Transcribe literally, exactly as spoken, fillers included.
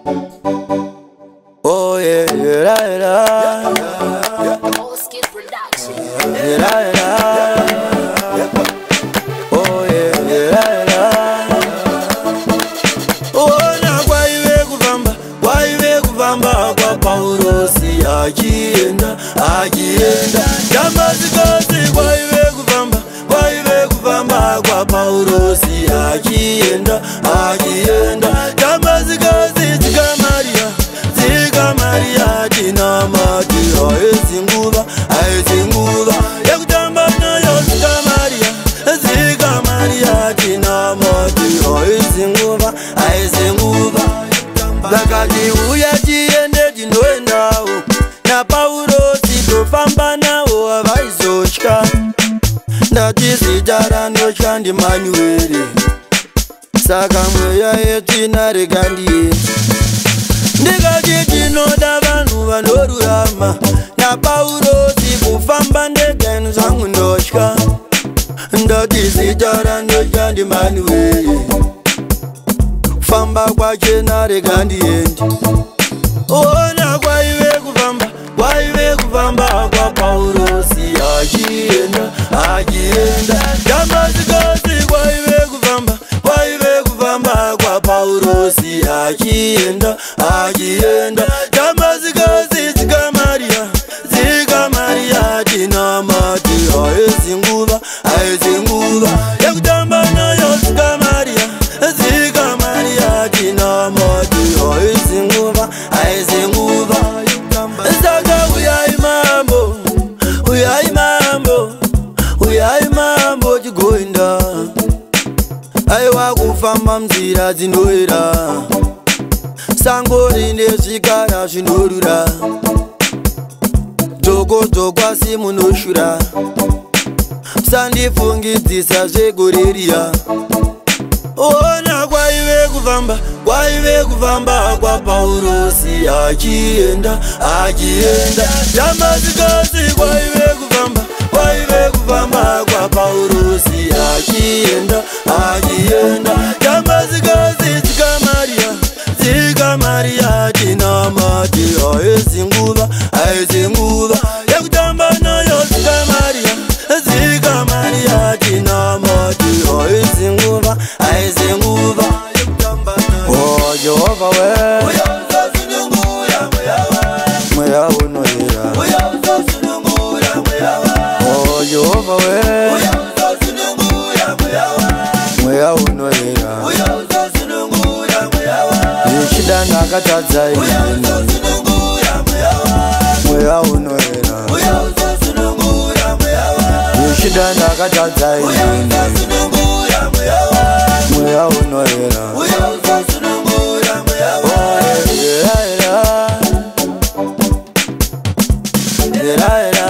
Oh yeah, yeah, yeah, yeah. Yeah, yeah. Oh yeah, yeah, yeah. Oh na kwa iwe kuvamba, kwa iwe kuvamba kwa Paulo si agienda, agienda. Damascus kwa iwe kuvamba, kwa iwe kuvamba kwa Paulo si agienda, agienda. Damascus tika Maria, tika Maria tina Maria ezinguva, ezinguva. Yakutamba nayo tika Maria, tika Maria tina Maria ezinguva, ezinguva. Lakati uya tiende tinoendawo na Paulo sitofamba nawo avaizotyka. Ndati zita notya ndi Manueli, saka mweya yetu inarega ndiye. Ndikati tinoda vanhu vanorurama na Paulo sikufamba ndega inu zvangu ndotya. Ndati zita notya ndi Manueli, famba kwache narega ndiendi. Ona kwa iwe kufamba, kwa iwe kufamba kwa Paulo si agienda, agienda. Damascus kwa iwe kufamba, kwa iwe kufamba kwa Paulo si agienda, agienda. Damascus tika Maria, tika Maria tina Maria ezinguva, ezinguva. Yakutamba nayo tika Maria, tika Maria tina Maria ezinguva, ezinguva. Saka uyai mambo, uyai mambo, uyai mambo chigoinda. Aiwa kufamba mzira dzinoera, sango rine zvikara zvinorura. Dzoko dzokwa simunoshura, sandifungidzisa zvegoreriya. Ona kwa iwe kufamba, kwa iwe kufamba kwa Paulo si agienda, agienda. Damascus kwa iwe kufamba, kwa iwe kufamba kwa Paulo si agienda, agienda. Damascus tika Maria, tika Maria tina Maria ezinguva, ezinguva. Yakutamba nayo tika Maria, tika Maria tina Maria ezinguva, ezinguva. Oh Jehova we, mweya unoira. Oh Jehova we, mweya unoira. Ishida nakatadza ine, mweya unoira. Ishida nakatadza ine, mweya unoira. Oh yeah, yeah, yeah.